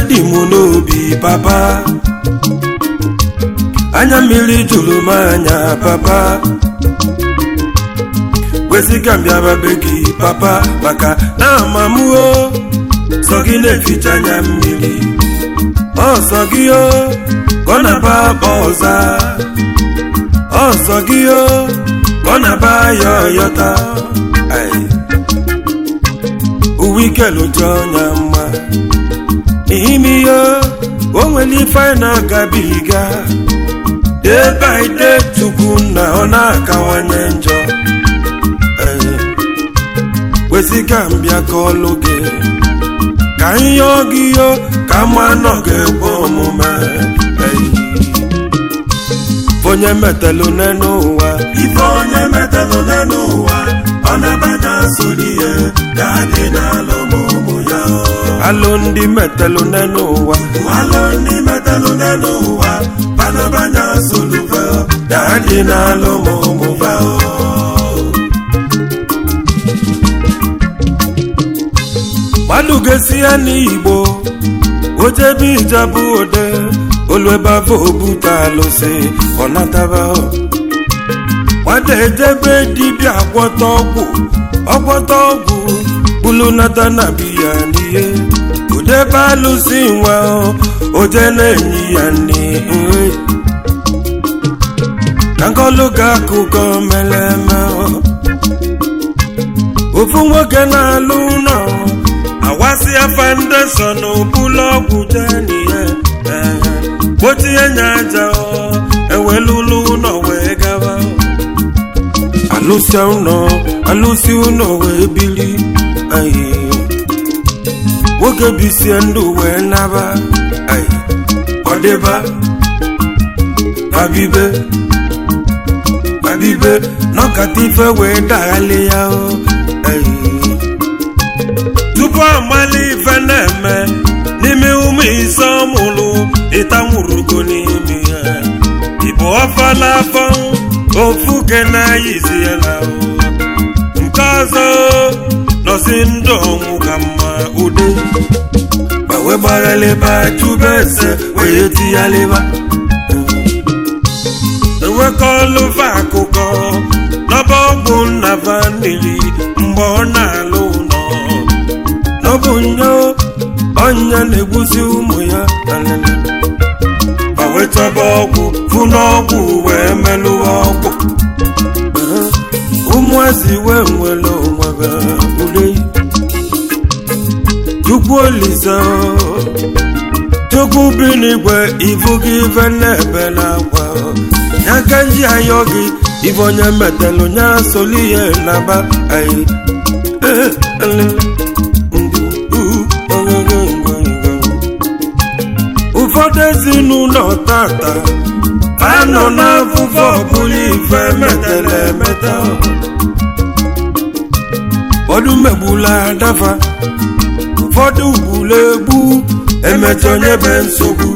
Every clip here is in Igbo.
dị m n'obi papa anya mmiri jụrụ m anya papa wesiga mbịaba be gị papa maka na amamuo sọ gị na-eficha anya mmiri ọsọ gị o ka ọ na-aba akpa ọza ọsọ gị o ka ọ na-aba ya ọyọta uwe ike lụcha ọnya mma n'ime ihe o nwere ife anyị na-agabiga day by day chukwu na ọ na-akawanye njọ wesiga mbịa ka ọlụ gị ka ihe ọgị yo ka mma nọ ga-ekwe omume onye metalụ n'enu ụwa ife onye metalụ n'enu ụwa ọ na-abanya soli ya ga-adị n'alụ ụmụ ya alụ ndị metalụ n'enu ụwa alụ ndị metalụ n'enu ụwa ọ na-abanya soluva ga-adị n'alụ ụmụ ya mmadụ ga-esi ya n'Igbo ojebe ijabụ ode olu ebe afọ obute alụsị ọ nataba nwata ejebe dibịa agwọta ọgwụ bulu nata na biya n'ihe udebe alụsị nwa oje na-enyi ya nri ka nkọlụ ga-akụkọ meleme ofu nwoke na-alụ ụlọ awasị ya foundation bụlụ ọgwụ jenihe gbochie nya aja ewelulu ụlọ wee gaba alụsị ụlọ wee bili nwoke bisie ndụ wee naba ọdịba babibe nọkata ife wee daghalị ya tupu amali ife na-eme n'ime ụmụ ise ọmụlụ ịtanwurugo n'ime ya ịbụ ọfala afọ ofu ke na-ayizi ya na nke ọzọ nọzi ndụ ọnwụ ka mma ude gbawe gbaghalịba chube ese wee tiyalịba enwekọlụva akụkọ n'ọba ọgwụ nnava mmiri mgbe ọ na-alụ ụlọ n'ọbụ ọnya na-egbusi ụmụ ya alele wetaba ọgwụ fụ n'ọgwụ wee melụwa ọgwụ ụmụazị wee nwere onwe ule chukwu olisa chukwu bi n'igwe ivu gị ife na-ebe n'akwa n'aka nji ayọ gị ife onye metalụ nya soli ya na-aba anyị ụfọdụ ezinụlọ tata anọ n'afụfụ ọbụla ife metala emeta ụfọdụ megbula adafa ụfọdụ gbula egbu emecha onye be nsogbu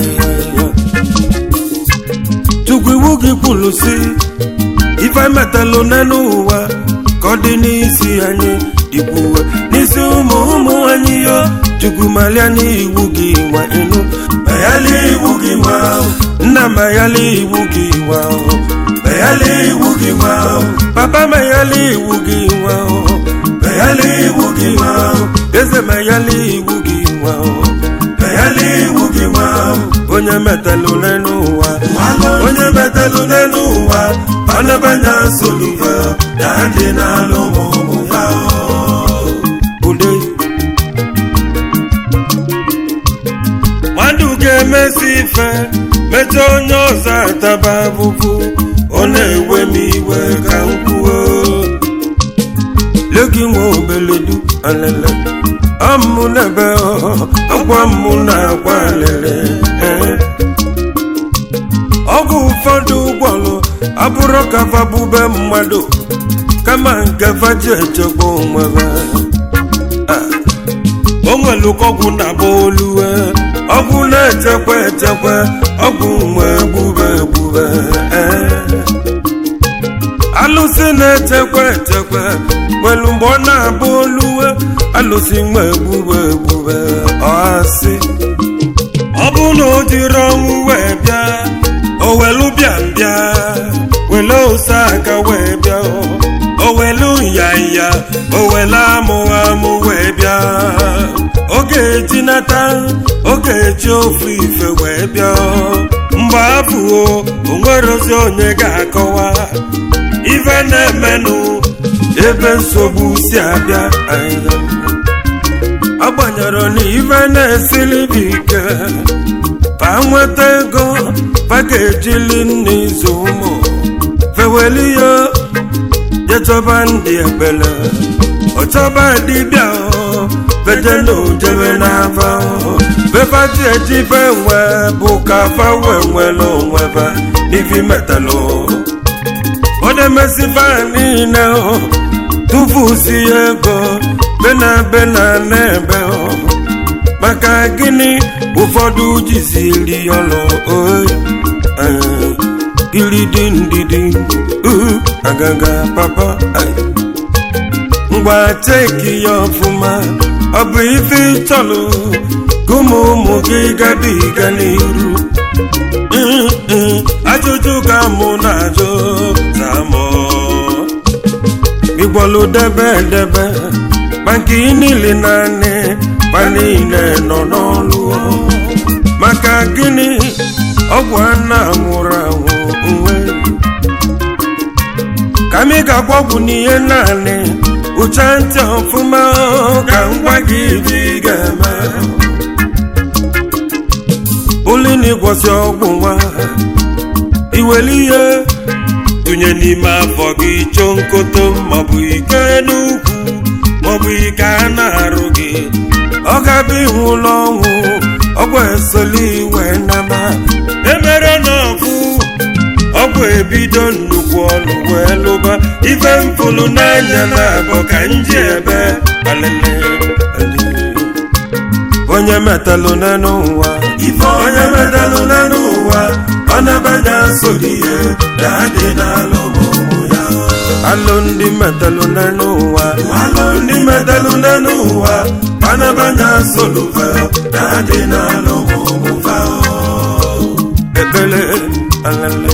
chukwu iwu gị kwuru si ife metalụ n'elu ụwa ka ọ dị n'isi anyị dịkwuwe n'isi ụmụ anyị yo chukwu malia n'iwu gị nwa enu mayali iwu gị nwa nna mayali iwu gị nwa mayali iwu gị nwa papa mayali iwu gị nwa mayali iwu gị nwa eze mayali iwu gị nwa mayali iwu gị nwa onye metalụ n'elu ụwa onye metalụ n'elu ụwa ọ na-abanya soluva na-adị n'alụ ụmụ ya ude mmadụ ga-emesi ife mechaa onye ọzọ ataba abụbụ ọ na-ewe m iwe ka m kwuo legi nwe obeledu alele ọmụ n'ebe ọgwa mmụ na-agwa alele ọgwụ ụfọdụ ụgbọlụ abụrụ kafa bube mmadụ kama nke faji echekwa onwebe o nwere ọgwụ na-agba oluwe ọgwụ na-echekwa ọgwụ nwe egbube alụsị na-echekwa nwere mgbe ọ na-agba oluwe alụsị nwe egbube ọhasị na o jiri ọnwụ wee bịa o welu bịa mbịa wele ose aka wee bịa o welu nyanya o wele amụ amụ wee bịa oge eji nata oge eji ofu ife wee bịa mgbe abụọ o nwerozi onye ga-akọwa ife na-emenụ ebe nsogbu si abịa agbanyere na ife na-esili bụ ike pa nweta ego pa ga-ejili n'izu ụmụ feweli ya jechọba ndị ebele ọchọba dibịa beje na ojebe n'afa bebaji ejibe nwe bụ ka fa wee nwere onweba n'ifi metalụ odemesiba niile tụfusi ego bena n'ebe maka gịnị ụfọdụ jiziri ọlụ gilidi ndidi agaga papa ngwa teki ya ọfụma ọ bụ ife ịchọlụ gụmụ ụmụ gị gabiga n'iru ajụjụ ka mụ na-ajụ zamọ igbolu debe edebe maka niile naanị ma niile nọ n'ọlụ maka gịnị ọgwụ a na-anwụrụ anwụ nwe ka m ga-agwọgwụ n'ihe naanị ụcha ntị ọfụma ka ngwa gị ibi ga-eme ụlịna ịgwọsị ọgwụ nwa iweli ihe tụnye n'ime afọ gị chọọ nkoto maọbụ ike n'ukwu maọbụ ike a na-arụ gị ọ ga-abụ ihu ụlọ ọnwụ ọgwụ esoli iwe nama emere n'ọfụ ọgwụ ebido nnukwu ọlụ wee lụba ife mfụlụ n'anya na-abụ ka nji ebe alele onye metalụ n'enu ụwa onye metalụ n'enu ụwa ọ na-abanye nsoli ihe na-adị n'alụ ụmụ ya alụ ndị metalụ n'enu ụwa alụ ndị metalụ n'enu ụwa ọ na-abanye nsoli fe na-adị n'alụ ụmụ fa ekpele alele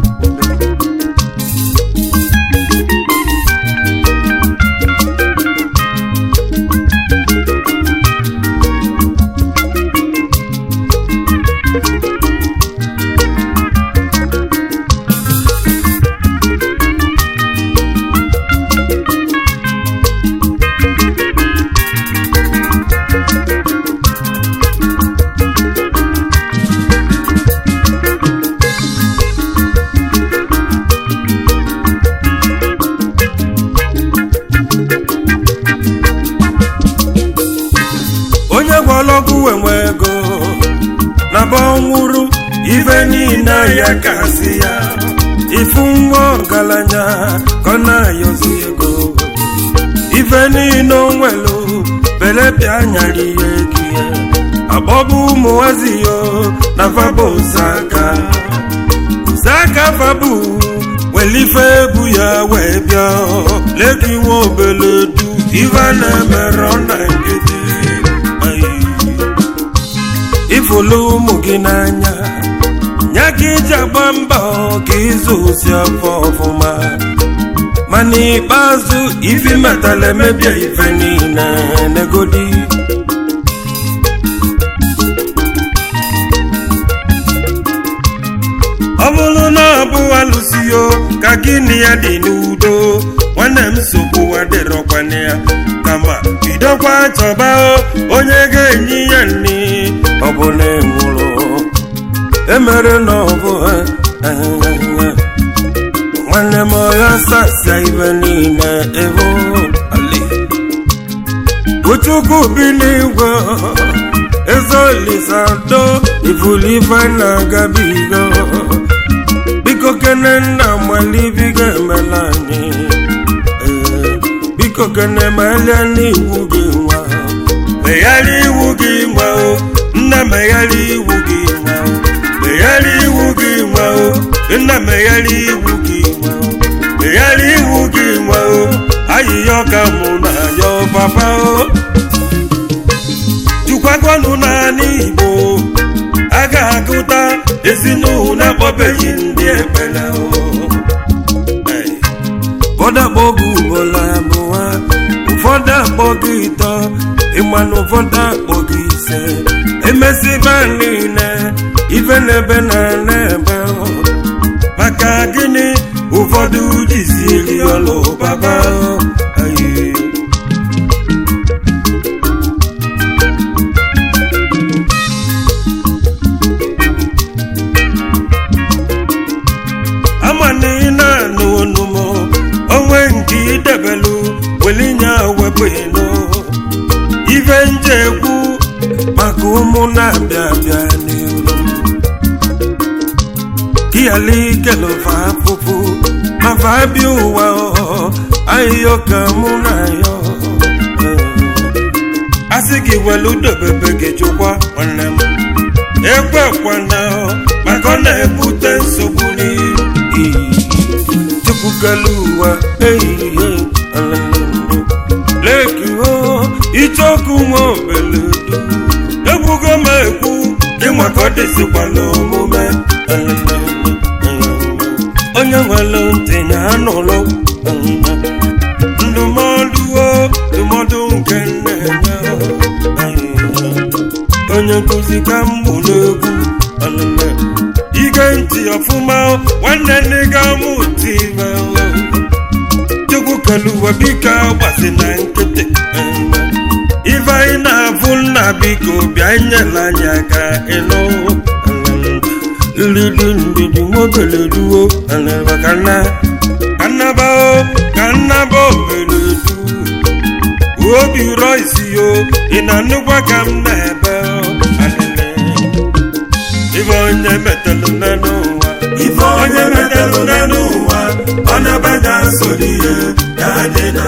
ọlọgwụ enwe ego na banwuru ife niile ya kasị ya ifu nwa ọgaranya ka ọ na-ayọzi ego ife niile onwelu belepịa anyara ihe gị agbọbụ ụmụnwazi yo na faba ụzaka fabu welife ebu ya wee bịa leki nwa obele du ife na-emere na nkịtị ifulu ụmụ gị n'anya nya ka iji agba mbọ ka ịzụ osi afọ ọfụma mana ikpeazụ ifi metala emebie ife niile negodi ọ bụrụ na ọ bụ alụsio ka gịnị ya dị n'udo nwanne m nsogbu adịrọkwana ya kama bidokwa chọba onye ga-enye ya nri ọ bụ na enwụrụ emere na ọ bụ nwanne m ọya sasịa ibe niile ebe ali uchukwu bi n'igwe ezolisado ifulife na-agabigo biko kene nna malibiga emela anyị biko kene melia n'iwu gị nwa megharị iwu gị nwa nna megharị iwu gị nwa megharị iwu gị nwa nna megharị iwu gị nwa megharị iwu gị nwa ayịya ọka mụ na ya papa jukwagwanụ naanị Igbo a ga-agụta ezinụlọ na-akpọbeghị ndị ekpere ụfọdụ akpọghị ugboro abụọ ụfọdụ akpọghị ịtọ ịma na ụfọdụ akpọghị ise emesiba niile ife n'ebe na n'ebe maka gịnị ụfọdụ jiziri ọlụ baba idebelu welinya wepụnụ ife njekwu maka ụmụ na-abịa abịa n'iru kiyali kelofa afụfụ mafa abịa ụwa ahịhịa ka mụ na ya asị gị welu dobebe gị chụkwa nwanne m ekwekwana maka ọ na-ebute nsogbu n'iru Chukwukaluwa leki ichoku nwobele egwugo m ekwu ịnwakọ dịzikwa n'omume onye nwere ntị na anụlụ ndụmọdụ nke nne onye nkụzi ka mbụ n'egwu ige ntị ọfụma nwanne nne ga-amụ ntị Chukwukaluwa biko gbasi na nkịtị ife anyị na-abụ nna biko bịa nyela anyị aka ịnụ ndidi nwobele duo ka nnaba obeledu obi rọ isi yo ị na-anụkwa ka m na-ebe ife onye metalụ n'ụwa onye metalụ n'ụwa ọ na-abịa soro ihe ya dị